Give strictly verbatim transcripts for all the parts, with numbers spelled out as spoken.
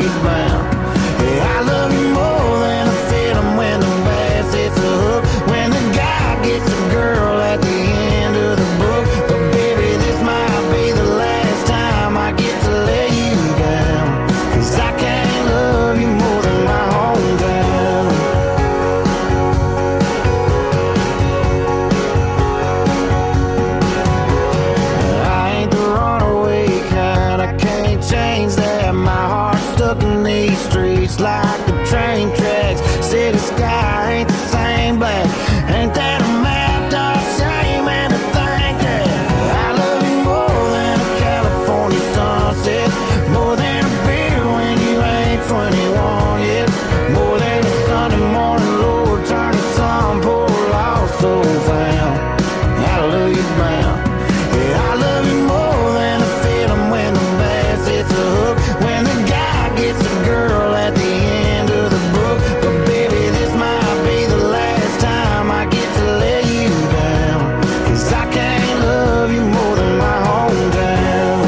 you bound. Yeah, I love you more than a film when the bass hits a hook. When the guy gets a girl at the end of the book. But baby, this might be the last time I get to lay you down. Cause I can't love you more than my hometown. I ain't the runaway kind, I can't change that. My heart's stuck in these streets like the train tracks. City sky ain't the same black. Ain't that a map, dog? Shame and to think that I love you more than a California sunset. More than a beer when you ain't twenty-one yet. More than a Sunday morning, Lord, turn the sun, poor lost soul found. I love you bound. Yeah, I love you more than a film when the bass hits a hook. When the guy gets a girl at the end of the book. But baby, this might be the last time I get to lay you down. Cause I can't love you more than my hometown.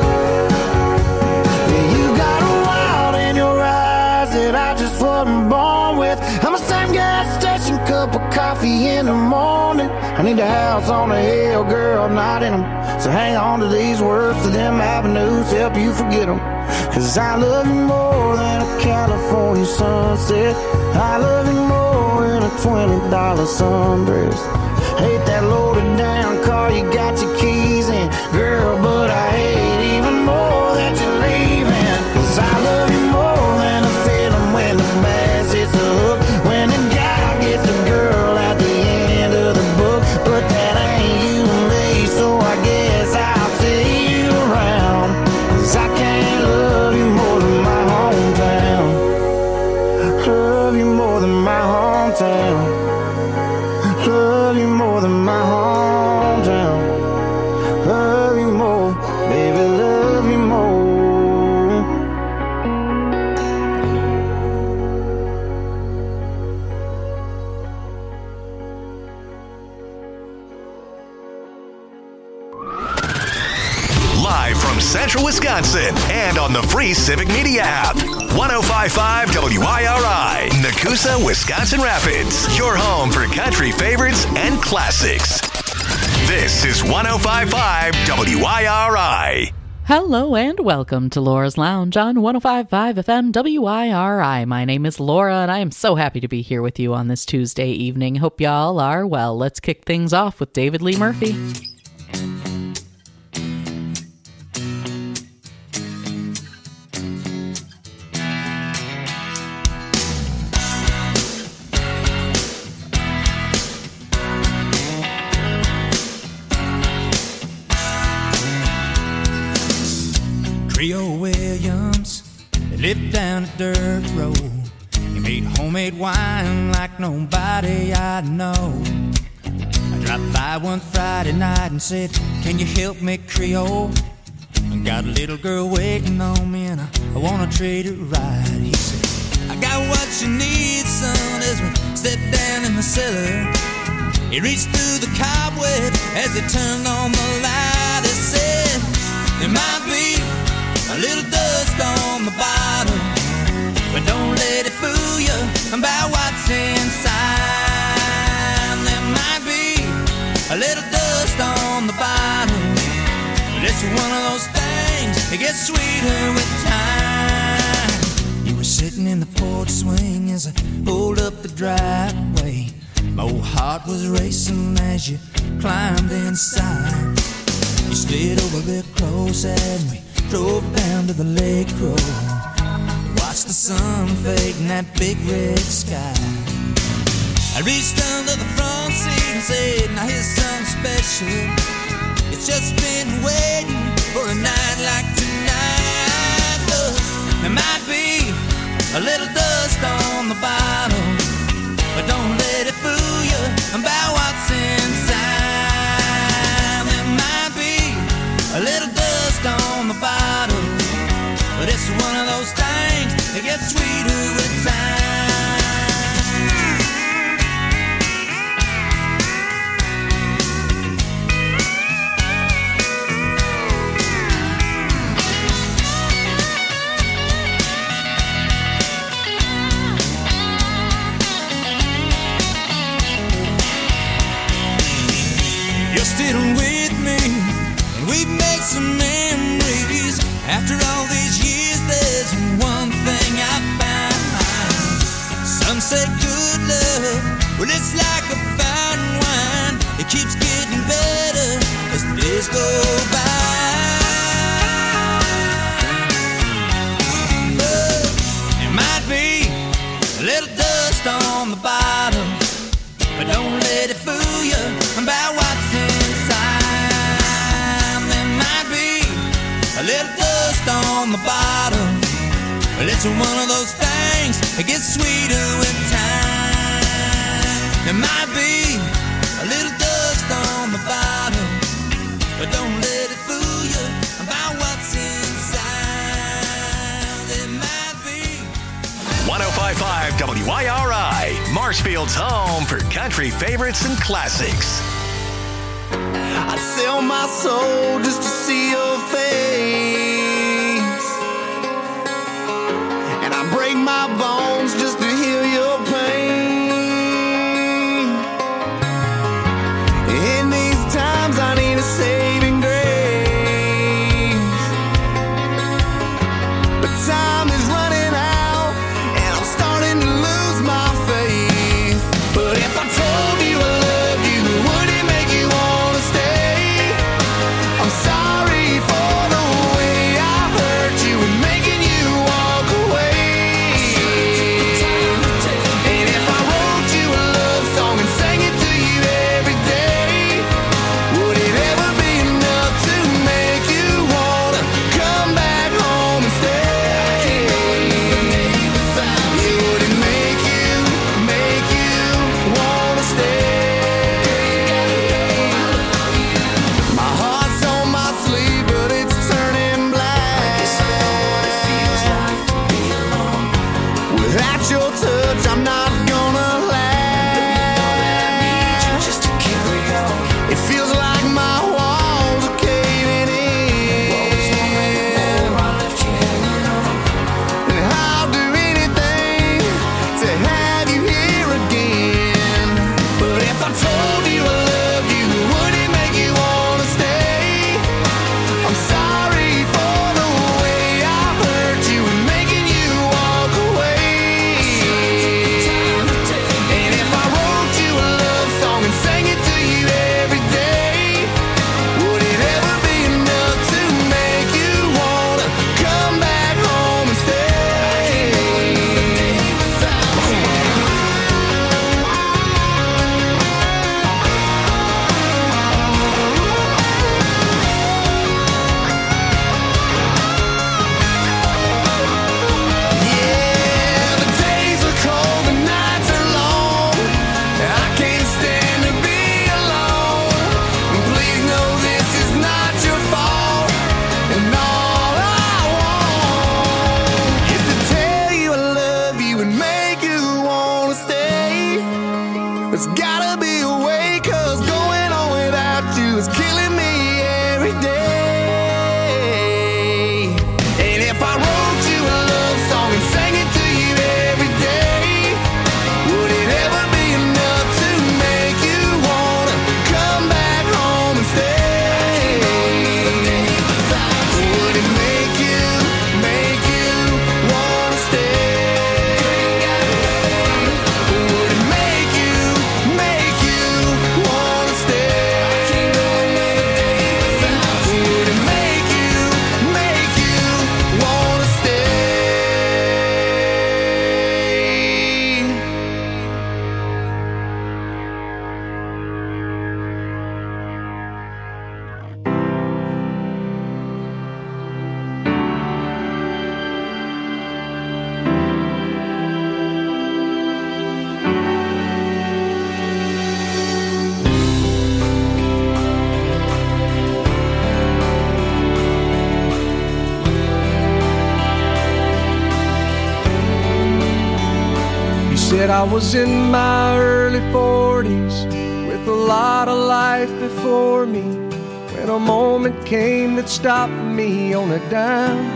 Yeah, you got a wild in your eyes that I just wasn't born with. I'm a same gas station, cup of coffee in the morning. I need a house on the hill, girl, not in them. So hang on to these words, to them avenues, help you forget them. Cause I love you more than a California sunset. I love you more than a twenty dollar sundress. Hate that loaded down car you got your keys in, girl, but I hate even more that you're leaving. Cause I love you more than a film when the bass hits a hook. When a guy gets a girl at the end of the book. But that ain't you and me, so I guess I'll see you around. Cause I can't love you more than my hometown. Love you more than my hometown. Love you more than my hometown. Love you more, baby, love you more. Live from Central Wisconsin and on the free Civic Media app. one oh five point five W I R I, Nakusa, Wisconsin Rapids. Your home for country favorites and classics. This is one oh five point five W I R I. Hello and welcome to Laura's Lounge on one oh five point five F M W I R I. My name is Laura and I am so happy to be here with you on this Tuesday evening. Hope y'all are well. Let's kick things off with David Lee Murphy. Creole Williams, they lived down a dirt road. He made homemade wine like nobody I know. I dropped by one Friday night and said, can you help me, Creole? I got a little girl waiting on me and I, I wanna treat her right. He said, I got what you need, son, as we stepped down in the cellar. He reached through the cobweb as he turned on the light. He said, there might be a little dust on the bottom, but don't let it fool you about what's inside. There might be a little dust on the bottom, but it's one of those things that gets sweeter with time. You were sitting in the porch swing as I pulled up the driveway. My old heart was racing as you climbed inside. You slid over a bit close as we drove down to the lake road. Watched the sun fade in that big red sky. I reached under the front seat and said, now here's something special. It's just been waiting for a night like tonight. Look, there might be a little dust on the bottom, but don't let it fool you about what's inside. There might be a little dust on the bottom, but it's one of those things that gets sweeter with time. After all these years, there's one thing I found. Some say good love, well, it's like a fine wine. It keeps getting better as the days go by. But it might be a little dust on the bottom, but don't let it fool you about what's inside. There might be a little dust on the bottom, but it's one of those things that gets sweeter with time. There might be a little dust on the bottom, but don't let it fool you about what's inside. There might be. one oh five point five W I R I, Marshfield's home for country favorites and classics. I'd sell my soul just to see your face, and I break my bones just to heal your pain. In these times I need a saving grace, but time is running out and I'm starting to lose my faith. But if I told you I loved you, would it make you wanna stay? I'm sorry for the way I hurt you and making you walk away. And if I wrote you a love song and sang it to you every day, would it ever be enough to make you wanna come back home and stay? Would it make you, make you wanna stay? My heart's on my sleeve, but it's turning black. Without your touch, I'm not gonna last. It feels like my walls are caving in, and I'll do anything to have you here again. But if I told you I loved you, would it make you wanna stay? I'm sorry for the way I hurt you and making you walk away. And if I wrote you a love song and sang it to you every day, would it ever be enough to make you wanna come back home and stay? Yeah, the days are cold, the nights are long. I can't stand to be alone. Please know this is not your fault, and all I want is to tell you I love you and make you wanna stay. There's gotta be a way, 'cause going on without you is killing me every day. And if I wrote you a love song and sang it to you every day, would it ever be enough to make you wanna come back home and stay? Would it make you, make you wanna stay? Would it make you, make you wanna stay? Would it make you, make you wanna stay? He said I was in my early forties with a lot of life before me, when a moment came that stopped me on a dime.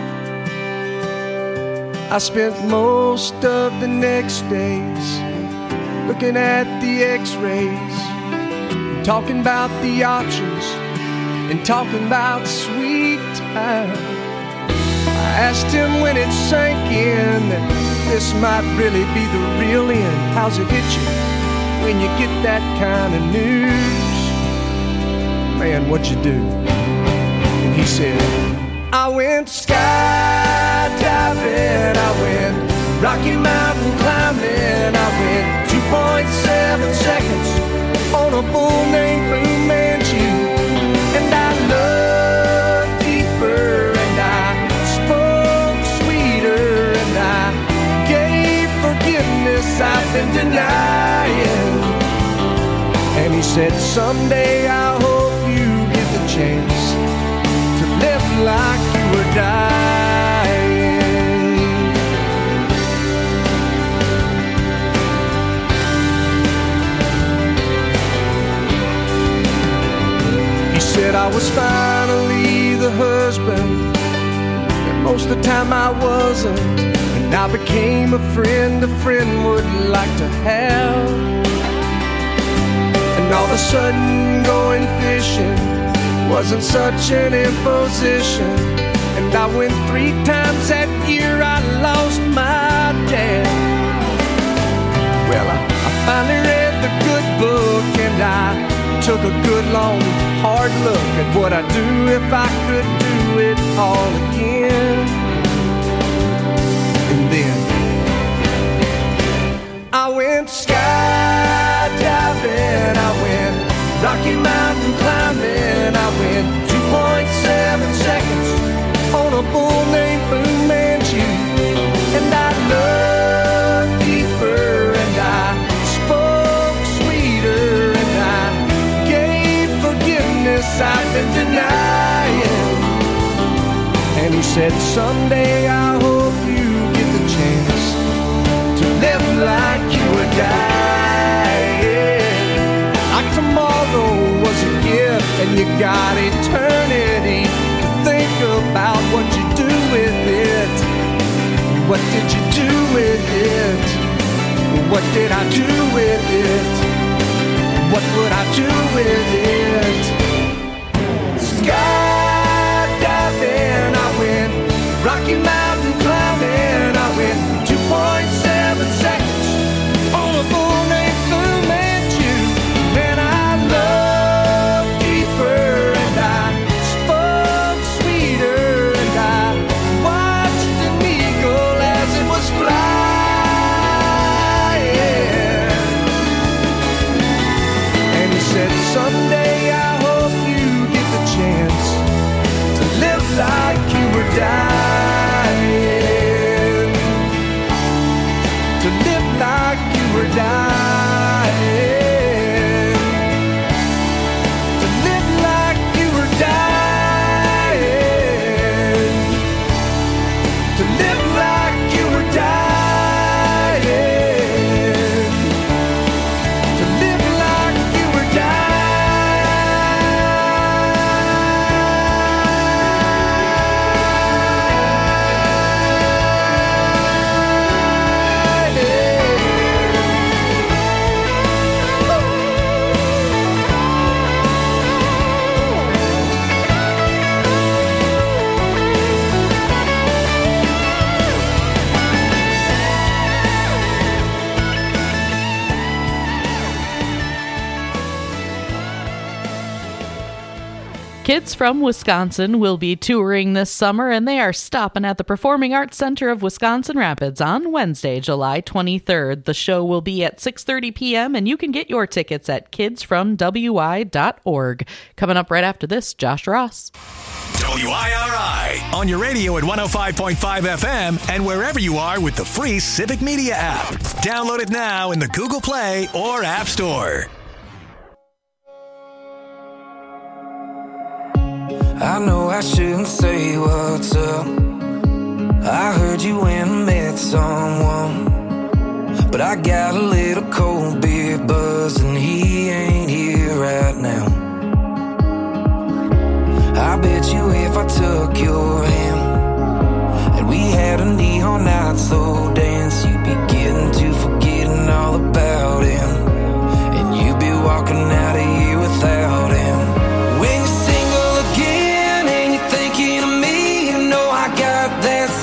I spent most of the next days looking at the x-rays, talking about the options and talking about sweet time. asked him when it sank in that this might really be the real end. How's it hit you when you get that kind of news? Man, what'd you do? And he said, I went skydiving, I went Rocky Mountain climbing, I went two point seven seconds on a bull named Fu Manchu. And I loved deeper, and I spoke sweeter, and I gave forgiveness I've been denying. And he said, someday I hope you get the chance to live like you were dying. He said I was finally the husband, and most of the time I wasn't. And I became a friend a friend would like to have. And all of a sudden going fishing wasn't such an imposition. And I went three times that year, I lost my dad. Well, I, I finally read the good book, and I took a good long hard look at what I'd do if I could do it all again. And then I went skydiving, I went Rocky Mountain climbing, I went two point seven seconds on a bull named Fu Manchu. And I loved deeper, and I spoke sweeter, and I gave forgiveness I've been denying. And he said, someday I hope you get the chance to live like you were dying. Like tomorrow was a gift, and you got eternity to think about what you do with it. What did you do with it? What did I do with it? What would I do with it? Skydiving, I went Rocky Mountain climbing, I went two point seven seconds on a bull named Fu Manchu. Man, I loved deeper, and I spoke sweeter, and I watched an eagle as it was flying. And he said, someday I hope you get the chance to live like you were dying. To live like you were dying. To live like you were dying. To live like you were dying. To live like you were Kids from Wisconsin will be touring this summer, and they are stopping at the Performing Arts Center of Wisconsin Rapids on Wednesday, July twenty-third. The show will be at six thirty p.m., and you can get your tickets at kids from w i dot org. Coming up right after this, Josh Ross. W I R I on your radio at one oh five point five F M and wherever you are with the free Civic Media app. Download it now in the Google Play or App Store. I know I shouldn't say what's up. I heard you went and met someone, but I got a little cold beer buzz and he ain't here right now. I bet you if I took your hand and we had a neon night slow dance, you'd be getting to forgetting all about him, and you'd be walking out of here without him. When you're single again and you're thinking of me, you know I got that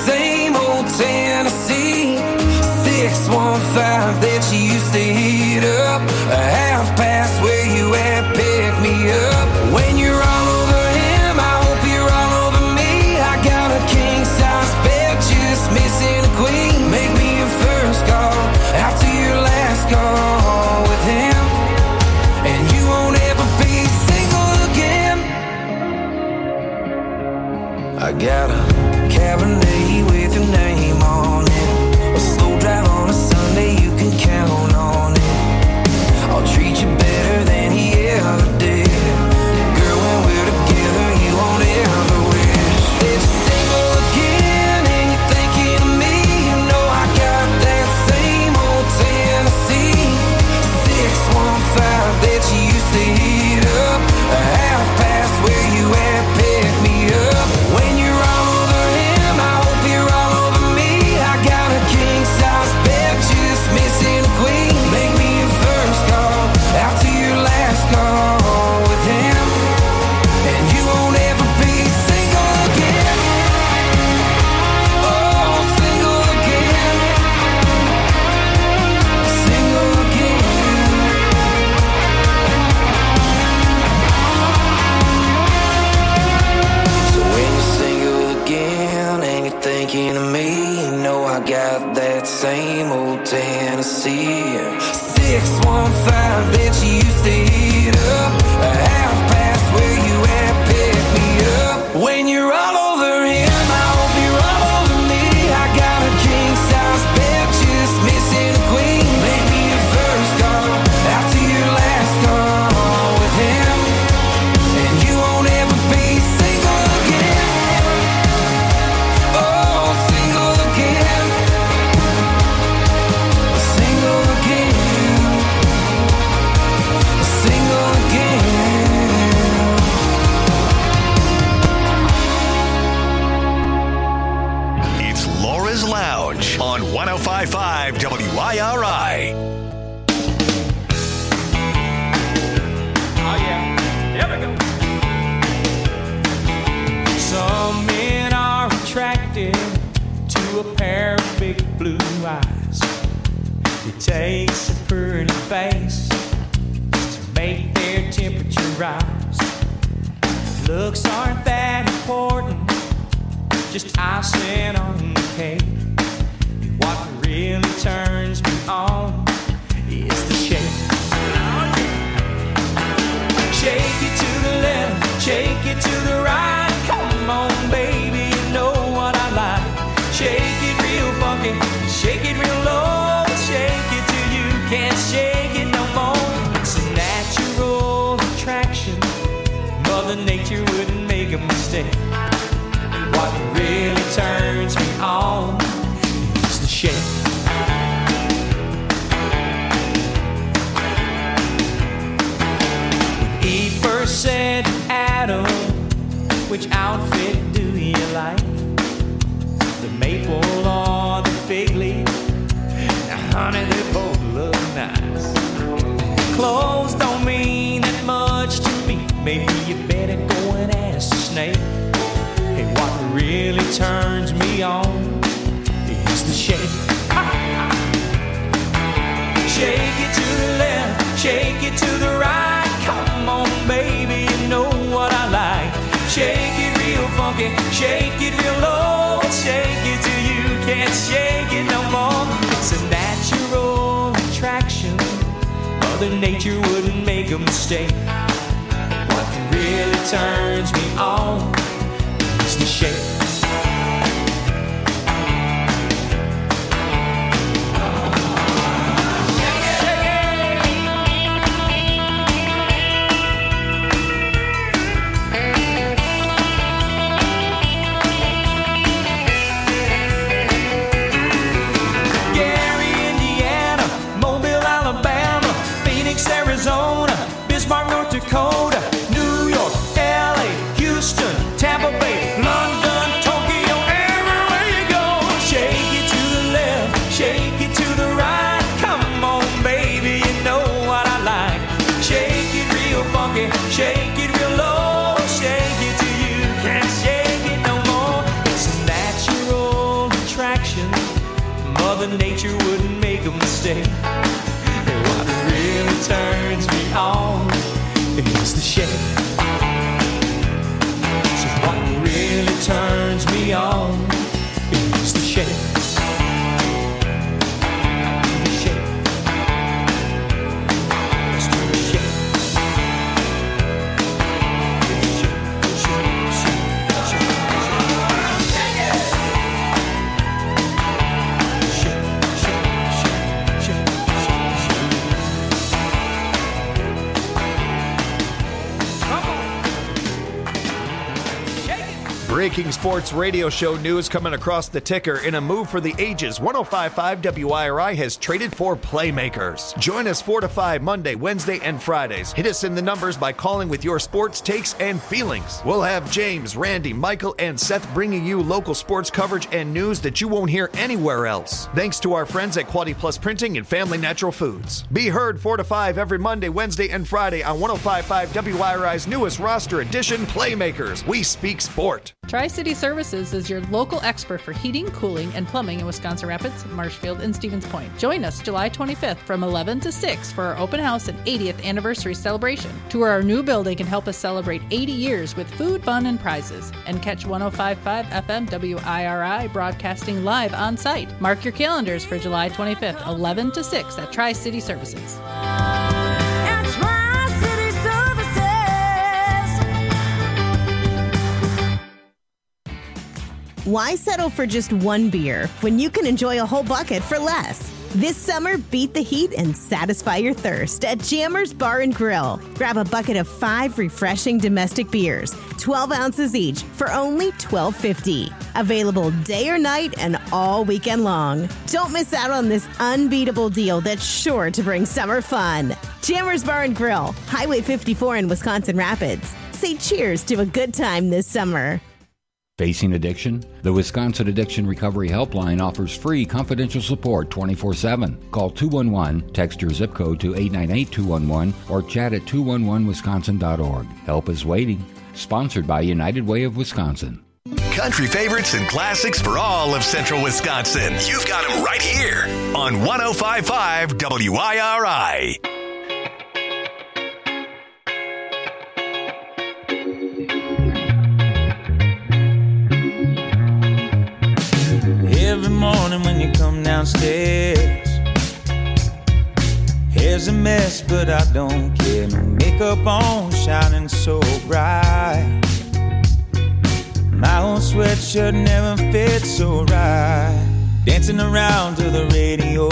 six one five that you used to hit up. A half past where you at, pick me up. When you're all over him, I hope you're all over me. I got a king size bed, just missing a queen. Make me your first call, after your last call with him, and you won't ever be single again. I got a Cabernet with your name on it, a slow drive on a Sunday, you can count on it. I'll treat you better than he ever did. Girl, when we're together, you won't ever wish that you're single again and you're thinking of me. You know I got that same old Tennessee six one five that you used to hit up. A half past where you at, pick me up. When you're all over him, I hope you're all over me. I got a king size bed, just missing a queen. Make me your first call, after your last call with him, and you won't ever be single again. Oh, single again. Single again. So when you're single again and you're thinking of me, you know I got that same old Tennessee six one five that you used to hit up. A half past where you at, pick me up. When you're all over him, I hope you're all over me. I got a king size bed, just missing a queen. Make me your first call, after your last call with him, and you won't ever be single again. Oh, single again. Single again. Single again. It's Laura's Lounge on one oh five point five W I R I. Oh yeah, there we go. Some men are attracted to a pair of big blue eyes. It takes a pretty face to make their temperature rise. Looks aren't that important, just icing on the cake. What really turns me on is the shake. Shake it to the left, shake it to the right. Come on, baby, you know what I like. Shake it real funky, shake it real low. Shake it till you can't shake it no more. It's a natural attraction, Mother Nature wouldn't make a mistake. What really turns me on is the shake. When Eve first said to Adam, which outfit do you like? The maple or the fig leaf? Now, honey, they both look nice. Clothes don't mean that much to me. Maybe you better go and ask the snake. Hey, what really turns me on is the shake. Shake it to the left, shake it to the right. Come on, baby, you know what I like. Shake it real funky, shake it real low. Shake it till you can't shake it no more. It's a natural attraction, Mother Nature wouldn't make a mistake. What really turns me on is the shake. Arizona, Bismarck, North Dakota, New York, L A, Houston, Mother Nature wouldn't make a mistake. And what really turns me on is the shade. So what really turns me on is the shade. Breaking sports radio show news coming across the ticker. In a move for the ages, one oh five point five W I R I has traded for playmakers. Join us four to five Monday, Wednesday, and Fridays. Hit us in the numbers by calling with your sports takes and feelings. We'll have James, Randy, Michael, and Seth bringing you local sports coverage and news that you won't hear anywhere else. Thanks to our friends at Quality Plus Printing and Family Natural Foods. Be heard four to five every Monday, Wednesday, and Friday on one oh five point five W I R I's newest roster edition, Playmakers. We speak sport. Tri-City Services is your local expert for heating, cooling, and plumbing in Wisconsin Rapids, Marshfield, and Stevens Point. Join us July twenty-fifth from eleven to six for our open house and eightieth anniversary celebration. Tour our new building and help us celebrate eighty years with food, fun, and prizes. And catch one oh five point five F M W I R I broadcasting live on site. Mark your calendars for July twenty-fifth, eleven to six at Tri-City Services. Why settle for just one beer when you can enjoy a whole bucket for less? This summer, beat the heat and satisfy your thirst at Jammers Bar and Grill. Grab a bucket of five refreshing domestic beers, twelve ounces each, for only twelve fifty. Available day or night and all weekend long. Don't miss out on this unbeatable deal that's sure to bring summer fun. Jammers Bar and Grill, Highway fifty-four in Wisconsin Rapids. Say cheers to a good time this summer. Facing addiction? The Wisconsin Addiction Recovery Helpline offers free confidential support twenty-four seven. Call two one one, text your zip code to eight nine eight two one one, or chat at two one one wisconsin dot org. Help is waiting. Sponsored by United Way of Wisconsin. Country favorites and classics for all of Central Wisconsin. You've got them right here on one oh five point five W I R I. Every morning when you come downstairs, hair's a mess, but I don't care. No makeup on, shining so bright. My old sweatshirt never fits so right. Dancing around to the radio,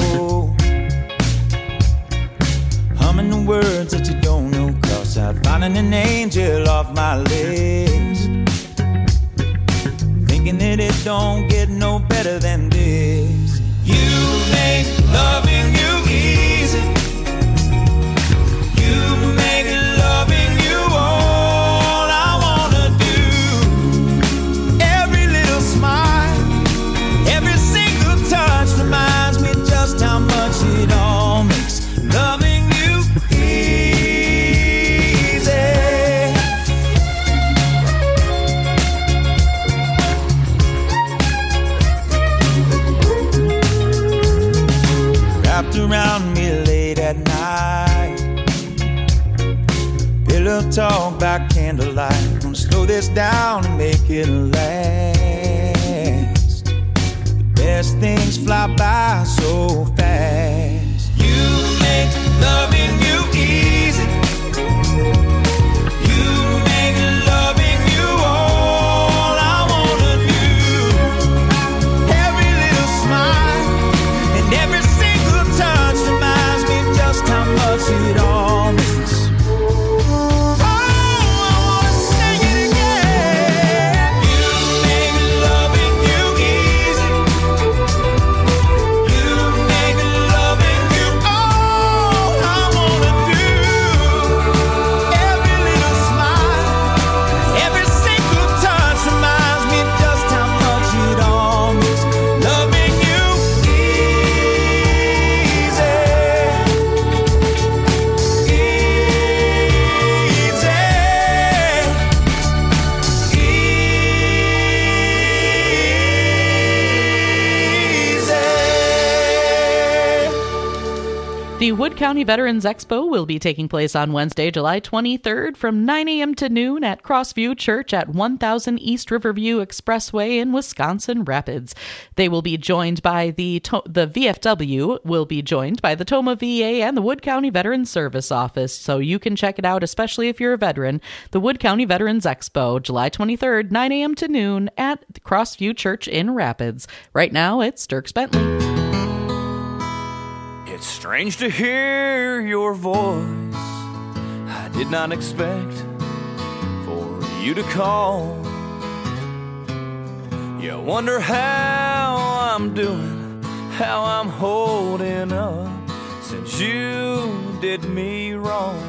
humming the words that you don't know, 'cause I'm finding an angel off my list. Thinking that it don't get no better than this. You make loving you easy. You make loving you all I wanna do. Every little smile, every single touch reminds me just how much it all makes loving you easy. Wrapped around me late at night, pillow talk by candlelight. Gonna slow this down and make it last. The best things fly by so fast. You make loving you easy. You make loving you all I wanna do. Every little smile and every single touch reminds me just how much it all means. Oh, I wanna sing it again. You make loving you easy. You make loving you all I wanna do. The Wood County Veterans Expo will be taking place on Wednesday, July twenty-third from nine a.m. to noon at Crossview Church at one thousand East Riverview Expressway in Wisconsin Rapids. They will be joined by the the V F W will be joined by the Toma V A and the Wood County Veterans Service Office, so you can check it out, especially if you're a veteran. The Wood County Veterans Expo, July twenty-third, nine a.m. to noon at the Crossview Church in Rapids. Right now, it's Dirks Bentley. It's strange to hear your voice. I did not expect for you to call. You wonder how I'm doing, how I'm holding up since you did me wrong.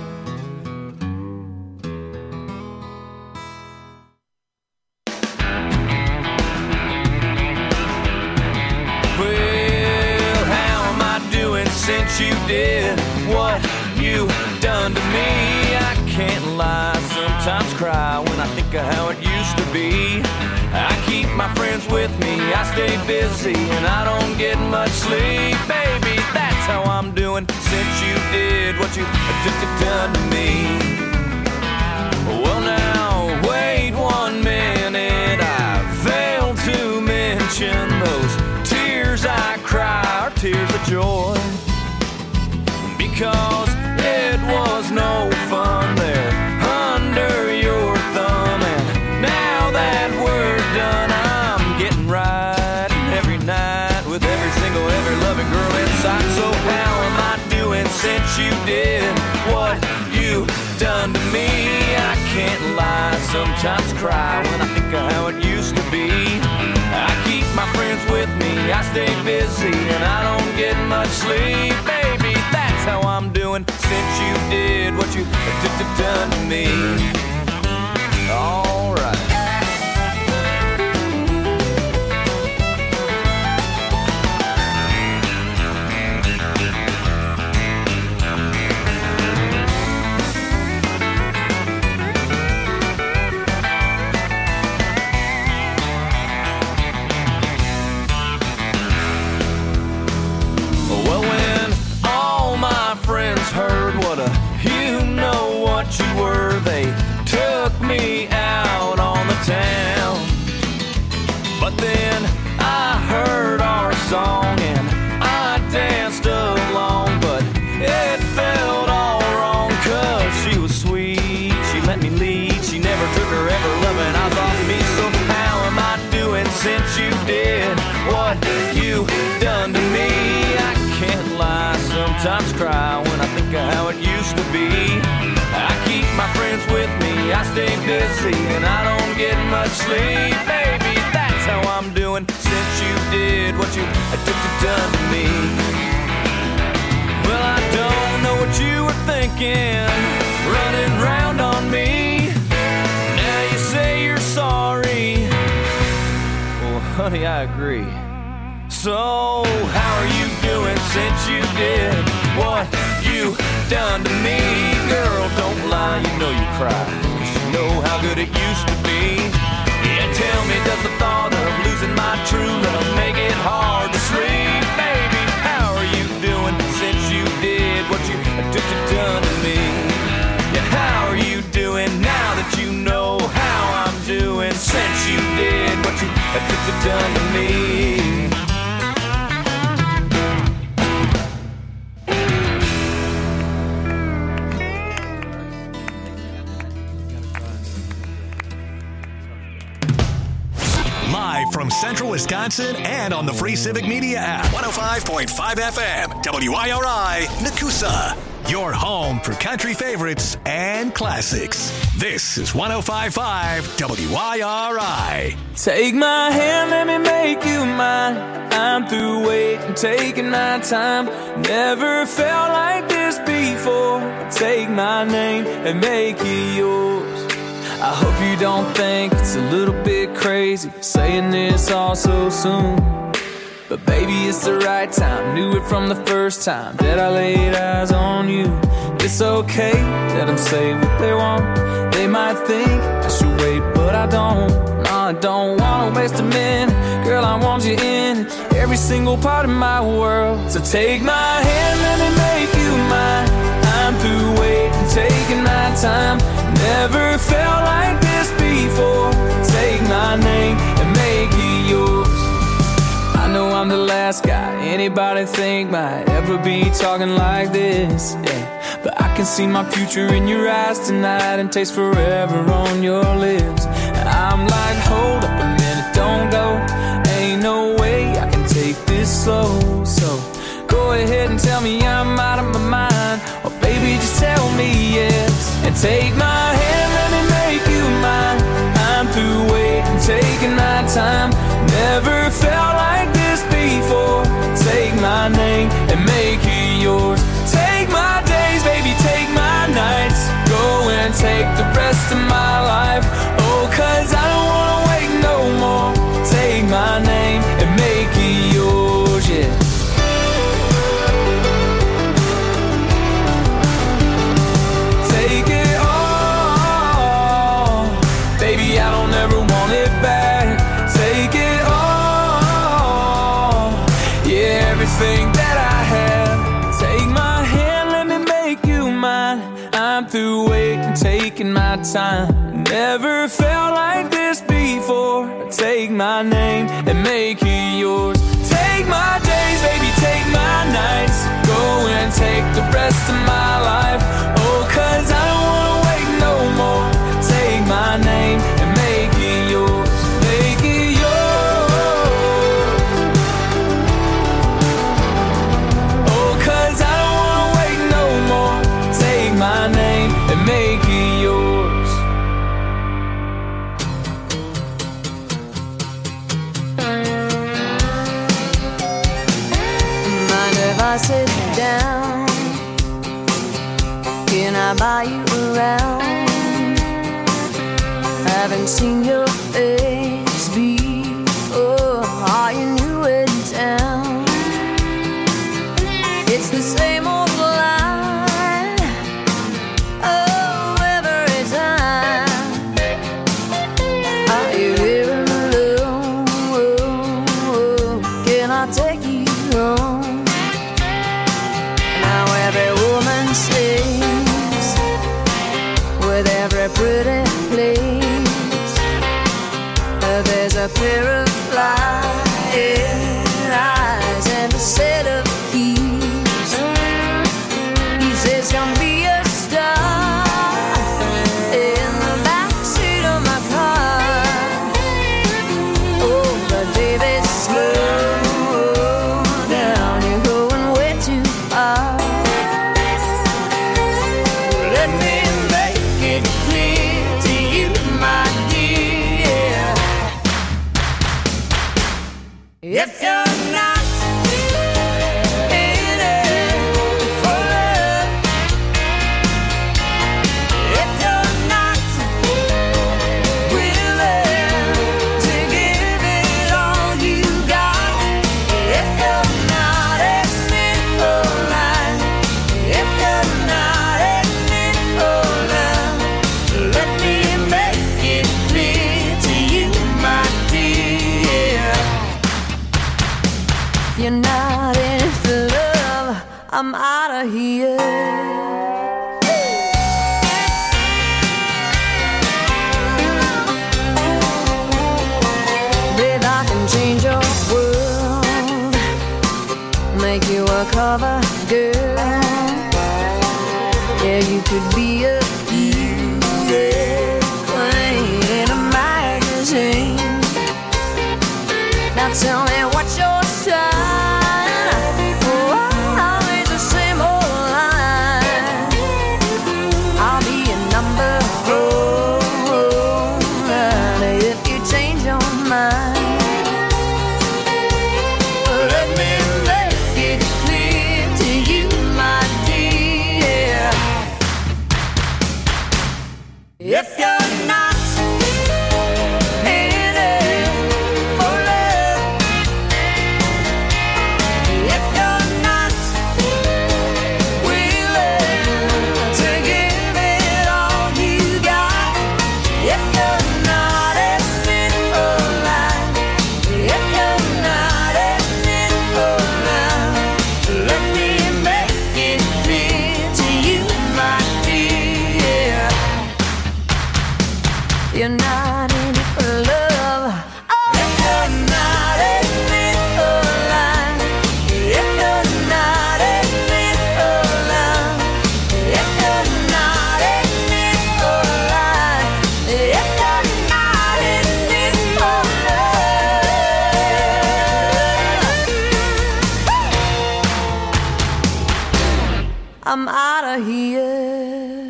Since you did what you done to me, I can't lie, sometimes cry when I think of how it used to be. I keep my friends with me, I stay busy, and I don't get much sleep. Baby, that's how I'm doing since you did what you done to me. Well now, wait one minute, I failed to mention those tears I cry are tears of joy. Because it was no fun there under your thumb. And now that we're done, I'm getting right every night with every single, every loving girl inside. So how am I doing since you did what you done to me? I can't lie, sometimes cry when I think of how it used to be. I keep my friends with me, I stay busy, and I don't get much sleep. Baby, that's how I'm doing since you did what you done to me. All right. Heard what a you know what you were. They took me out on the town, but then I heard our song and I danced along, but it felt all wrong. Cause she was sweet, she let me lead, she never took her ever loving eyes off me. So how am I doing since you did what you done to me? I can't lie, sometimes cry when I think of how it used to be. I keep my friends with me, I stay busy, and I don't get much sleep. Baby, that's how I'm doing since you did what you done to me. Well, I don't know what you were thinking, running round on me. Now you say you're sorry. Well, honey, I agree. So, how are you doing since you did what you done to me? Girl, don't lie, you know you cry, 'cause you know how good it used to be. Yeah, tell me, does the thought of losing my true love make it hard to sleep? Baby, how are you doing since you did what you done to me? Yeah, how are you doing now that you know how I'm doing since you did what you done to me? From Central Wisconsin and on the free Civic Media app. one oh five point five F M, W I R I, Nakusa. Your home for country favorites and classics. This is one oh five point five W I R I. Take my hand, let me make you mine. I'm through waiting, taking my time. Never felt like this before. Take my name and make it yours. I hope you don't think it's a little bit crazy saying this all so soon. But baby, it's the right time. Knew it from the first time that I laid eyes on you. It's okay, let them say what they want. They might think I should wait, but I don't. No, I don't wanna waste a minute. Girl, I want you in every single part of my world. So take my hand, let me make you taking my time. Never felt like this before. Take my name and make it yours. I know I'm the last guy anybody think might ever be talking like this, yeah. But I can see my future in your eyes tonight and taste forever on your lips. And I'm like, hold up a minute, don't go. Ain't no way I can take this slow. So go ahead and tell me I'm out of my mind, or baby just tell me yes. And take my hand, let me make you mine. I'm through waiting, taking my time. Never felt like this before. Take my name and make it yours. Take my days, baby, take my nights. Go and take the rest of my life. Oh, cause I don't wanna wait no more. Take my name and make it yours, yeah. Take it all, baby, I don't ever want it back. Take it all, yeah, everything that I have. Take my hand, let me make you mine. I'm through waiting, taking my time. Never felt like this before. Take my name and make it yours. Take my days, baby, take my nights. Go and take the rest of my life. Oh, cause I don't wanna wait no more. Take my name and make it yours. Make it yours. Oh, cause I don't wanna wait no more. Take my name and make it yours. Mind if I sit down? Can I buy you around? Haven't seen your face before. Are you new in town? It's the same old line. Oh, every time. Are you here alone? Can I take you home? Now every woman sings with every pretty place. There's a pair of flying eyes and a set of keys. He says, come be a star in the backseat of my car. Oh, but baby, slow down, you're going way too far. Let me make it clear to you, my dear. If you're not in it for love, if you're not willing to give it all you got, if you're not in it for life, if you're not in it for love, let me make it clear to you, my dear. If you're not in it for love, I'm out of here. Babe, I can change your world, make you a cover girl. Yeah, you could be a beauty queen in a magazine. Now tell me what's your sign? Oh, always the same old line. I'll be a number four, and if you change your mind, let me make it clear to you, my dear. If you're not in it for love, I'm out of here.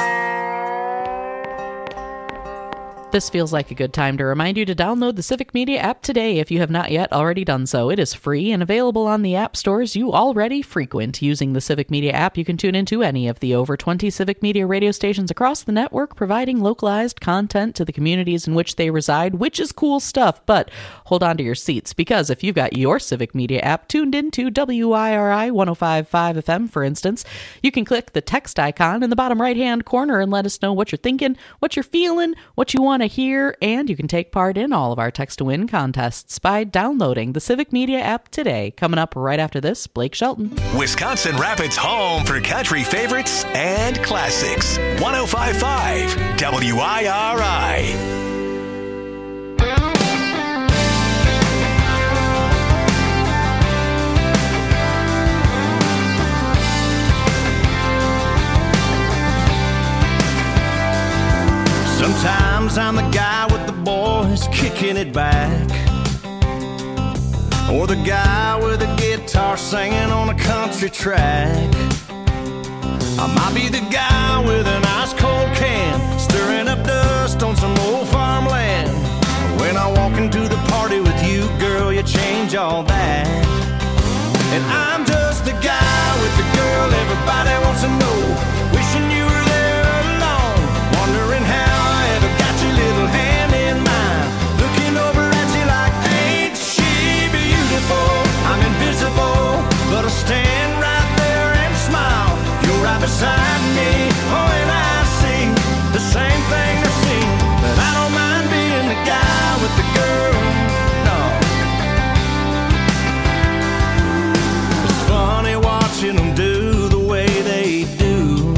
This feels like a good time to remind you to download the Civic Media app today if you have not yet already done so. It is free and available on the app stores you already frequent. Using the Civic Media app, you can tune into any of the over twenty Civic Media radio stations across the network, providing localized content to the communities in which they reside, which is cool stuff. But hold on to your seats, because if you've got your Civic Media app tuned into W I R I one oh five point five F M, for instance, you can click the text icon in the bottom right-hand corner and let us know what you're thinking, what you're feeling, what you want to hear, and you can take part in all of our text to win contests by downloading the Civic Media app today. Coming up right after this, Blake Shelton. Wisconsin Rapids' home for country favorites and classics. one oh five point five W I R I. Sometimes I'm the guy with the boys kicking it back, or the guy with a guitar singing on a country track. I might be the guy with an ice cold can, stirring up dust on some old farmland. When I walk into the party with you, girl, you change all that. And I'm just the guy with the girl everybody wants to know, wishing you were there alone, wondering how little hand in mine, looking over at you like, ain't she beautiful? I'm invisible, but I'll stand right there and smile. You're right beside me, oh, and I see the same thing they're seeing, but I don't mind being the guy with the girl, no. It's funny watching them do the way they do.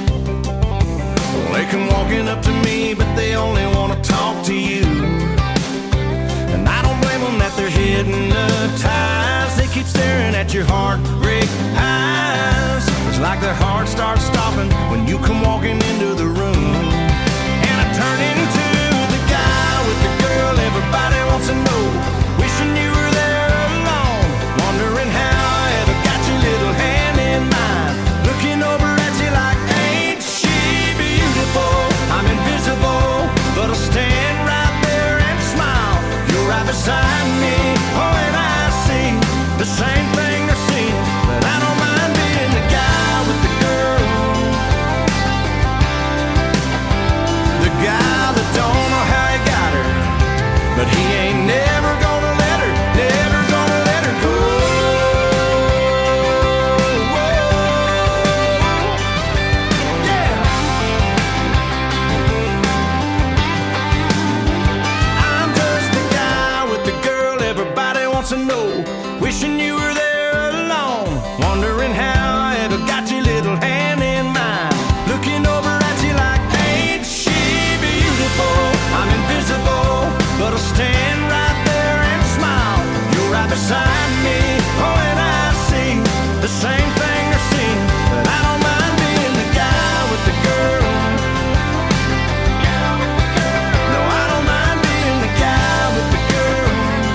They come walking up to me, but they only want to talk to you. And I don't blame them that they're hypnotized. They keep staring at your heartbreak eyes. It's like their heart starts stopping when you come walking into the room. And I turn into the guy with the girl everybody wants to know, wishing you were there alone, wondering how I ever got your little hand in mine, looking over at you like, ain't she beautiful? I'm invisible, but I'll stand right there and smile. You're right beside me, oh, and I see the same thing they're seeing, but I don't mind being the guy with the girl, the guy that don't know how he got her, but he ain't never gonna let her, never gonna let her go. To know, wishing you were there alone, wondering how I ever got your little hand in mine, looking over at you like, ain't she beautiful? I'm invisible, but I'll stand right there and smile. You're right beside me, oh, and I see the same thing they're seeing, but I don't mind being the guy with the girl. No, I don't mind being the guy with the girl.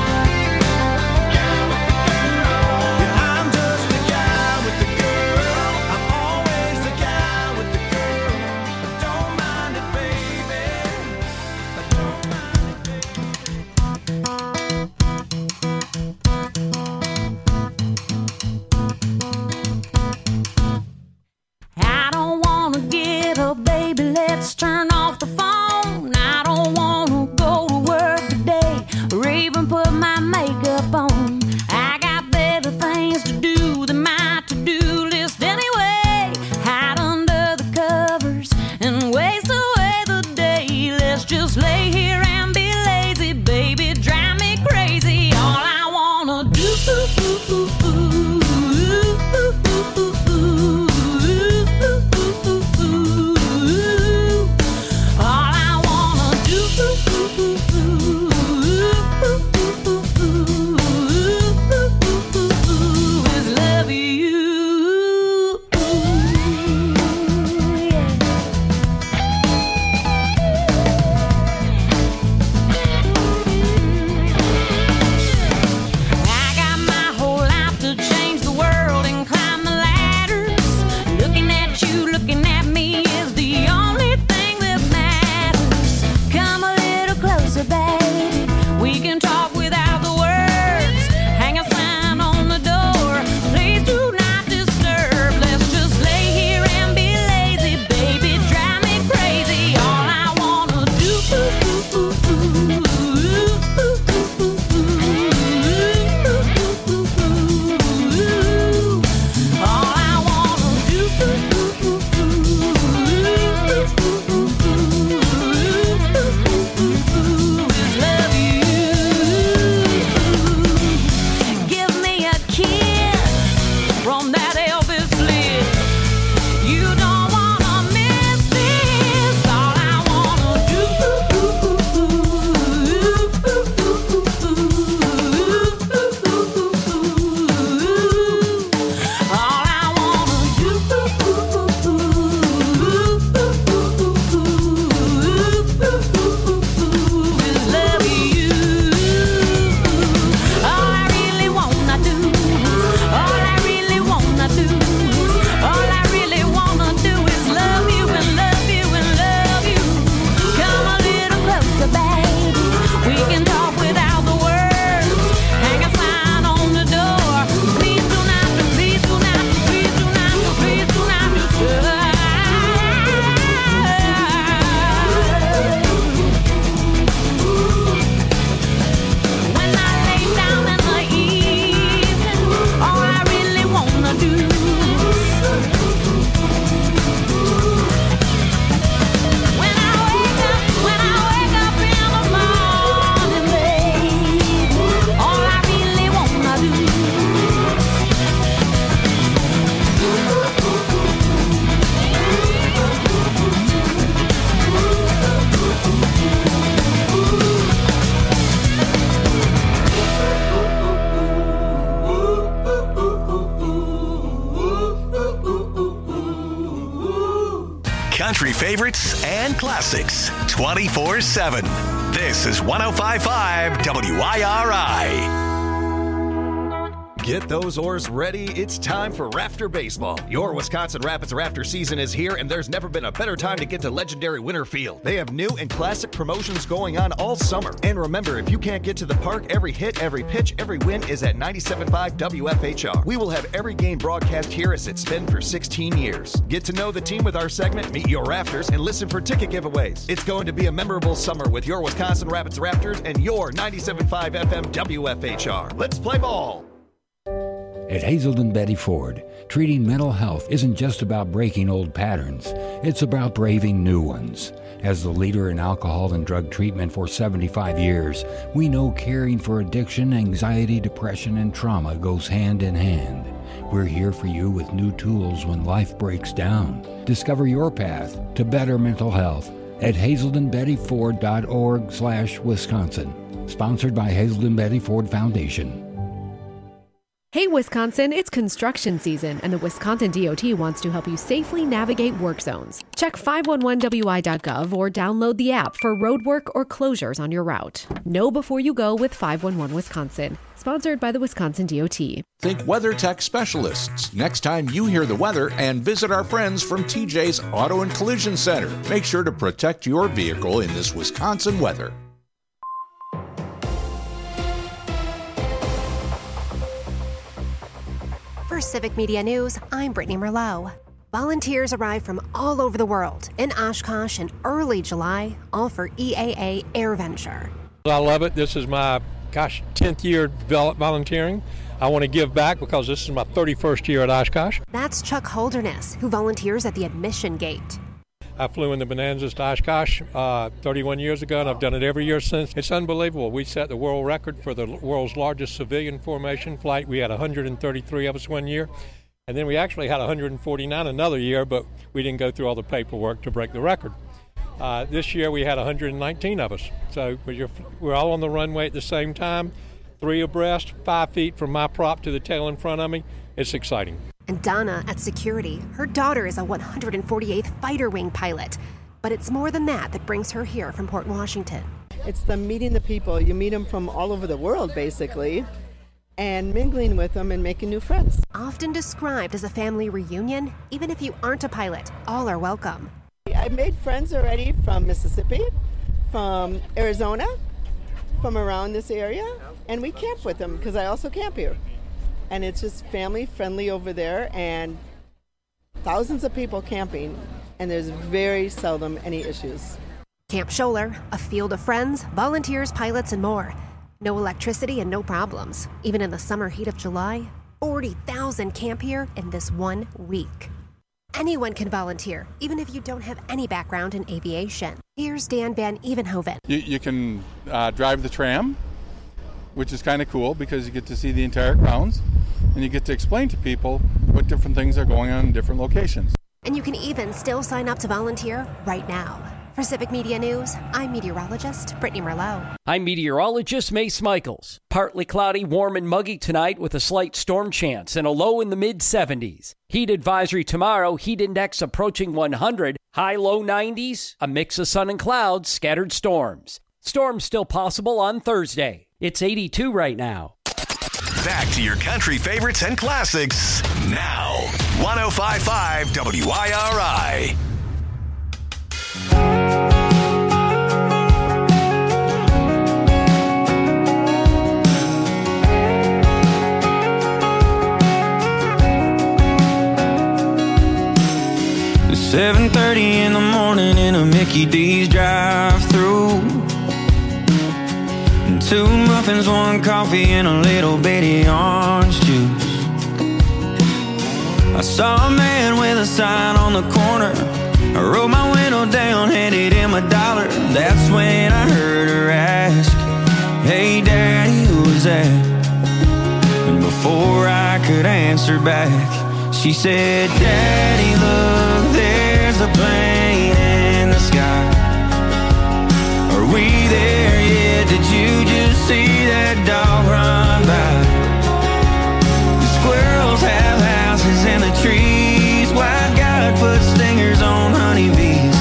Let's turn off the phone. I don't wanna go to work today or even put my makeup on. I got better things to do than my to-do list anyway. Hide under the covers and waste away the day. Let's just lay here and be lazy, baby, drive me crazy. All I wanna do country favorites and classics twenty-four seven. This is one oh five point five W I R I. Get those oars ready. It's time for Rafter Baseball. Your Wisconsin Rapids Rafter season is here, and there's never been a better time to get to legendary Winter Field. They have new and classic promotions going on all summer. And remember, if you can't get to the park, every hit, every pitch, every win is at ninety-seven point five W F H R. We will have every game broadcast here as it's been for sixteen years. Get to know the team with our segment, Meet Your Rafters, and listen for ticket giveaways. It's going to be a memorable summer with your Wisconsin Rapids Rafters and your ninety-seven point five F M W F H R. Let's play ball. At Hazelden Betty Ford, treating mental health isn't just about breaking old patterns. It's about braving new ones. As the leader in alcohol and drug treatment for seventy-five years, we know caring for addiction, anxiety, depression, and trauma goes hand in hand. We're here for you with new tools when life breaks down. Discover your path to better mental health at hazelden betty ford dot org slash Wisconsin. Sponsored by Hazelden Betty Ford Foundation. Hey Wisconsin, it's construction season and the Wisconsin D O T wants to help you safely navigate work zones. Check five one one W I dot gov or download the app for road work or closures on your route. Know before you go with five one one Wisconsin. Sponsored by the Wisconsin D O T. Think WeatherTech specialists next time you hear the weather and visit our friends from T J's Auto and Collision Center. Make sure to protect your vehicle in this Wisconsin weather. For Civic Media News, I'm Brittany Merlot. Volunteers arrived from all over the world in Oshkosh in early July, all for E A A AirVenture. I love it. This is my, gosh, tenth year volunteering. I want to give back because this is my thirty-first year at Oshkosh. That's Chuck Holderness, who volunteers at the admission gate. I flew in the Bonanzas to Oshkosh uh, thirty-one years ago, and I've done it every year since. It's unbelievable. We set the world record for the world's largest civilian formation flight. We had one hundred thirty-three of us one year, and then we actually had one hundred forty-nine another year, but we didn't go through all the paperwork to break the record. Uh, this year we had one hundred nineteen of us. So we're all on the runway at the same time, three abreast, five feet from my prop to the tail in front of me. It's exciting. And Donna at security, her daughter is a one hundred forty-eighth Fighter Wing pilot. But it's more than that that brings her here from Port Washington. It's the meeting the people. You meet them from all over the world, basically, and mingling with them and making new friends. Often described as a family reunion, even if you aren't a pilot, all are welcome. I made friends already from Mississippi, from Arizona, from around this area, and we camp with them because I also camp here. And it's just family friendly over there, and thousands of people camping, and there's very seldom any issues. Camp Scholler, a field of friends, volunteers, pilots, and more. No electricity and no problems. Even in the summer heat of July, forty thousand camp here in this one week. Anyone can volunteer, even if you don't have any background in aviation. Here's Dan Van Evenhoven. You, you can uh, drive the tram, which is kind of cool because you get to see the entire grounds and you get to explain to people what different things are going on in different locations. And you can even still sign up to volunteer right now. For Civic Media News, I'm meteorologist Brittany Merlot. I'm meteorologist Mace Michaels. Partly cloudy, warm and muggy tonight with a slight storm chance and a low in the mid seventies. Heat advisory tomorrow, heat index approaching one hundred, high low nineties, a mix of sun and clouds, scattered storms. Storms still possible on Thursday. It's eighty-two right now. Back to your country favorites and classics now. one oh five point five W I R I. seven thirty in the morning in a Mickey D's drive-thru. Two muffins, one coffee, and a little bitty orange juice. I saw a man with a sign on the corner. I rolled my window down, handed him a dollar. That's when I heard her ask, "Hey Daddy, who was that?" And before I could answer back, she said, "Daddy, look, there's a plane in the sky. Are we there yet? Did you just see that dog run by? The squirrels have houses in the trees. White God put stingers on honeybees.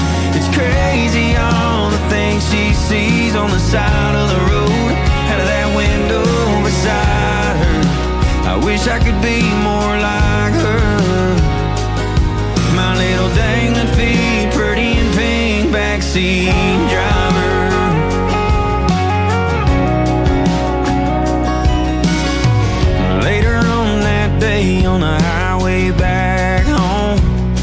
I could be more like her. My little dangling feet, pretty in pink, backseat driver. Later on that day on the highway back home,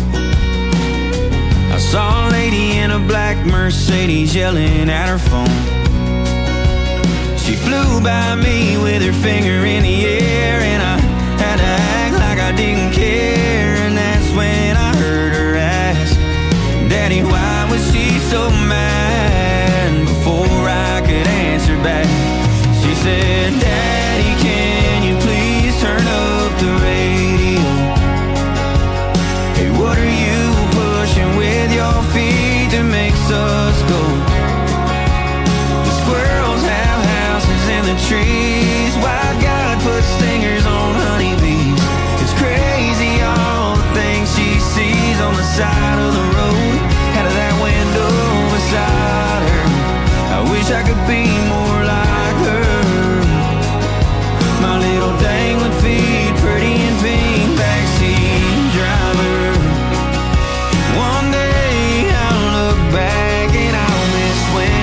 I saw a lady in a black Mercedes yelling at her phone. She flew by me with her finger in the air, and I had to act like I didn't care. And that's when I heard her ask, Daddy, why was she so mad? Before I could answer back, she said, Daddy, can you please turn up the radio? Hey, what are you pushing with your feet that makes us go? The squirrels have houses in the trees. Why God put stingers on honeybees? It's crazy all the things she sees on the side of the road, out of that window beside her. I wish I could be more like her. My little dangling feet, pretty in pink, backseat driver. One day I'll look back and I'll miss when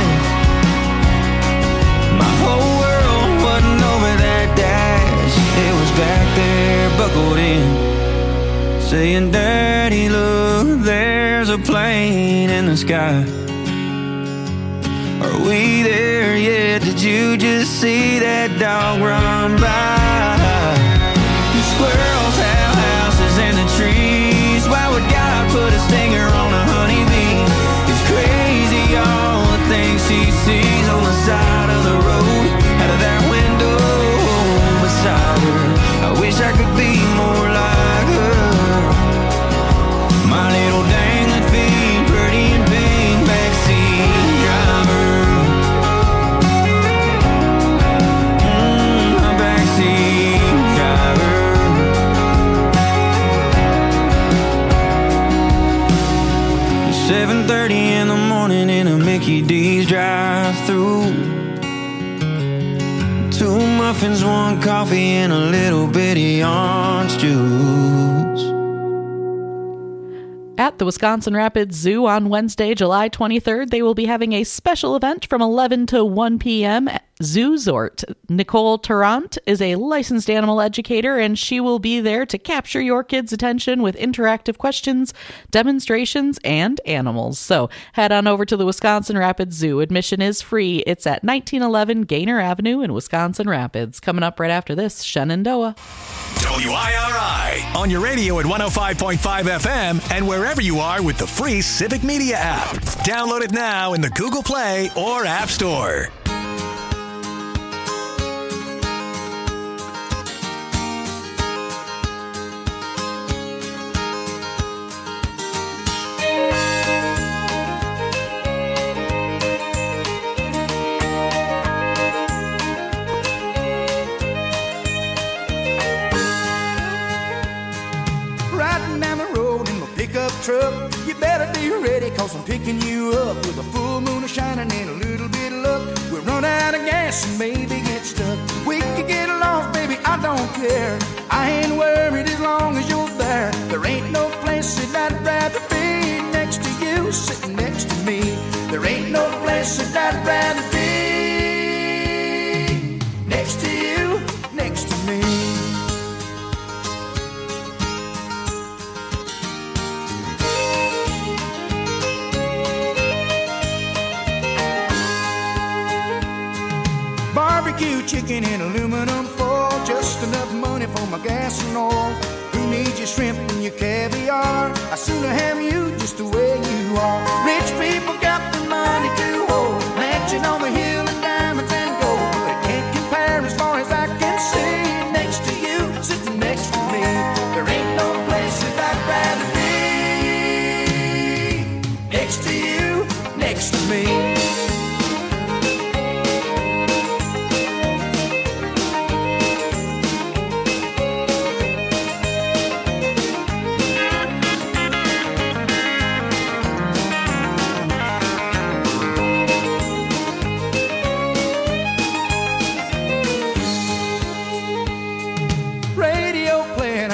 my whole world wasn't over that dash. It was back there, buckled in, saying, Daddy, look, there's a plane in the sky. Are we there yet? Did you just see that dog run by? The squirrels have houses in the trees. Why would God put a stinger on a honeybee? It's crazy all the things she sees on the side of the road, out of that window beside her. I wish I could be more like her. My little dangling feet, pretty in pink, backseat driver. Mm, my backseat driver. It's seven thirty in the morning in a Mickey D's drive-thru. Two muffins, one coffee, and a little bitty orange juice. At the Wisconsin Rapids Zoo on Wednesday, July twenty-third, they will be having a special event from eleven to one p.m. at Zoozort. Nicole Tarrant is a licensed animal educator, and she will be there to capture your kids' attention with interactive questions, demonstrations, and animals. So head on over to the Wisconsin Rapids Zoo. Admission is free. It's at nineteen eleven Gaynor Avenue in Wisconsin Rapids. Coming up right after this, Shenandoah. W I R I on your radio at one oh five point five F M and wherever you are with the free Civic Media app. Download it now in the Google Play or App Store. Truck. You better be ready, cause I'm picking you up with a full moon of shining and a little bit of luck. We'll run out of gas and maybe get stuck. We could get lost, baby, I don't care. I ain't worried as long as you're there. There ain't no place that I'd rather be next to you, sitting next to me. There ain't no place that I'd rather be next to you, next to me. Barbecue chicken in aluminum foil, just enough money for my gas and oil. Who needs your shrimp and your caviar? I'd sooner have you just the way you are. Rich people got the money to hold, mansion on the hill and diamonds and gold, but it can't compare as far as I can see. Next to you, sitting next to me, there ain't no place that I'd rather be. Next to you, next to me.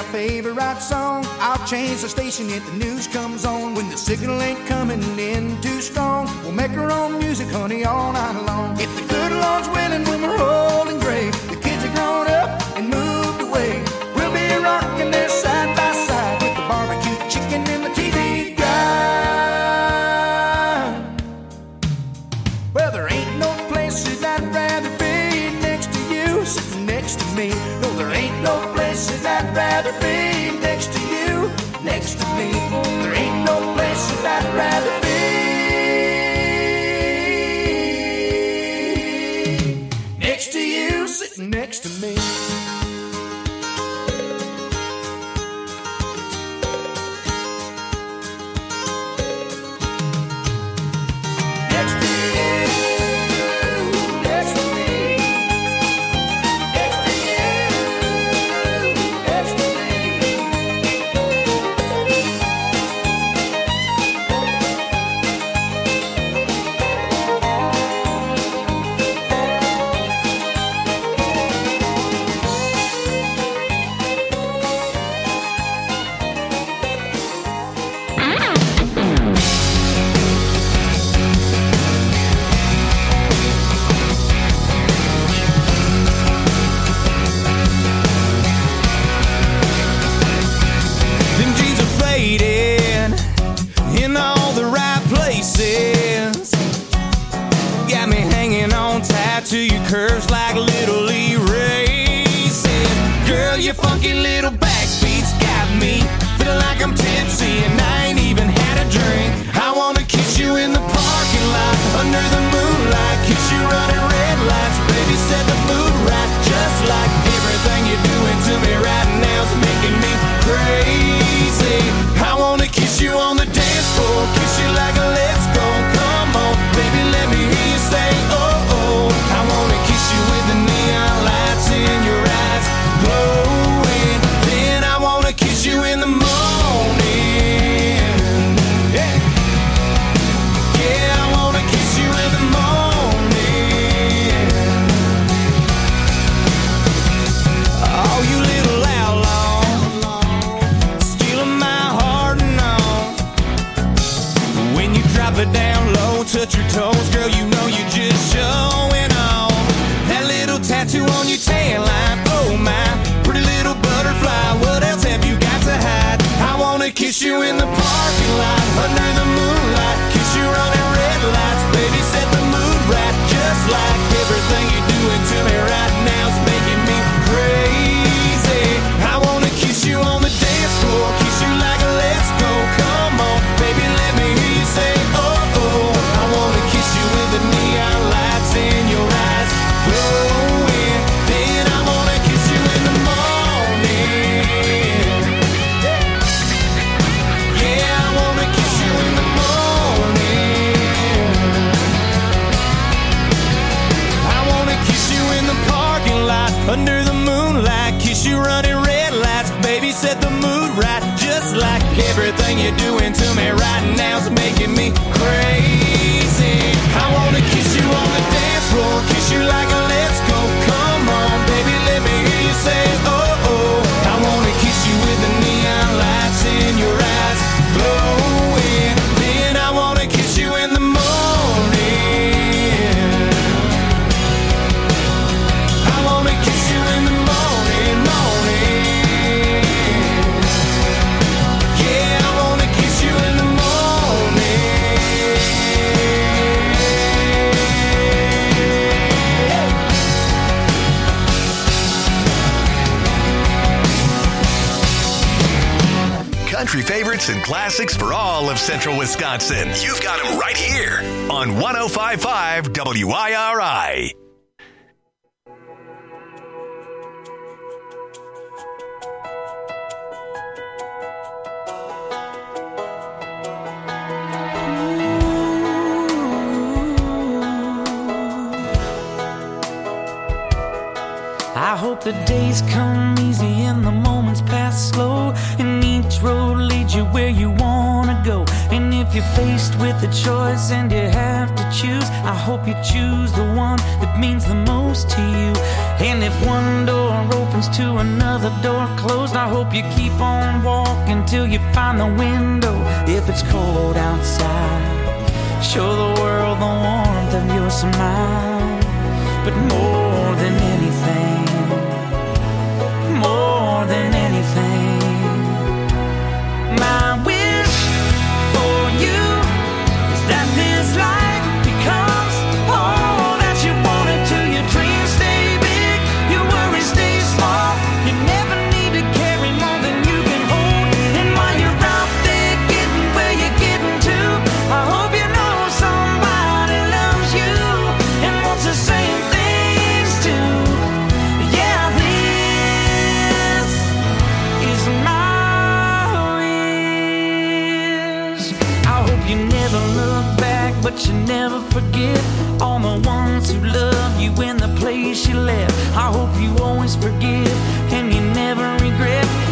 our favorite song. I'll change the station if the news comes on. When the signal ain't coming in too strong, we'll make our own music, honey, all night long. If the good Lord's willing, when we're old and gray, the kids are grown up and moved away, we'll be rocking there side by side with the barbecue chicken and the T V guide. Well, there ain't no place that I'd rather be next to you, sitting next to me. No, there ain't no place that I'd rather be next to you, next to me. There ain't no place that I'd rather be next to you, sitting next to me. To your curves like little erasers. Girl, your funky little backbeats got me feeling like I'm tipsy and I ain't even had a drink. I wanna kiss you in the parking lot under the moonlight, kiss you running red lights, baby, set the mood right. Just like everything you're doing to me right now's making me crazy. I wanna kiss you on the dance floor, kiss you like a let's go. Come on, baby, let me hear you say oh oh. I wanna kiss you with the neon lights in your eyes glowing. Then I wanna kiss you in the morning. Yeah, yeah, I wanna kiss you in the morning. Oh, you little outlaw, stealing my heart and all. When you drop it down low, touch your toes, girl, you know you're just showing off. That little tattoo on your tan line, oh my, pretty little butterfly, what else have you got to hide? I wanna kiss you in the parking lot, under the moonlight, kiss you running red lights, baby, set the mood right. Just like everything you're doing to me right now's making me crazy. I wanna kiss you on the dance floor, kiss you like a let's go. Come on, baby, let me hear you say oh oh. I wanna kiss you with the neon lights in your eyes glowing. Then I wanna kiss you in the morning. Yeah, I wanna kiss you in the morning. I wanna kiss you in the parking lot under the moonlight, kiss you running red lights, baby, set the mood right. Just like everything you're doing to me right now's making me crazy. I wanna kiss you on the dance floor, kiss you like a let's go. Come on, baby, let me hear you say oh oh. I wanna kiss you with the neon lights in your eyes glowing. Then I wanna kiss you in the morning. I wanna kiss you in the morning, morning. Yeah, I wanna kiss you in the morning. Country favorites and classics for all of Central Wisconsin. You've got them right here on one oh five point five W I R I. I hope the days come easy and the moments pass slow, and each road leads you where you wanna go. And if if you're faced with a choice and you have to choose, I hope you choose the one that means the most to you. And if one door opens to another door closed, I hope you keep on walking till you find the window. If it's cold outside, show the world the warmth of your smile. But more than anything, more than anything, my wish for you is that this life becomes all that you want it to. Your dreams stay big, your worries stay small. You never need to carry more than you can hold. And while you're out there getting where you're getting to, I hope you know somebody loves you and wants the same things too. Yeah, this is my I hope you never look back, but you never forget all the ones who love you in the place you left. I hope you always forgive and you never regret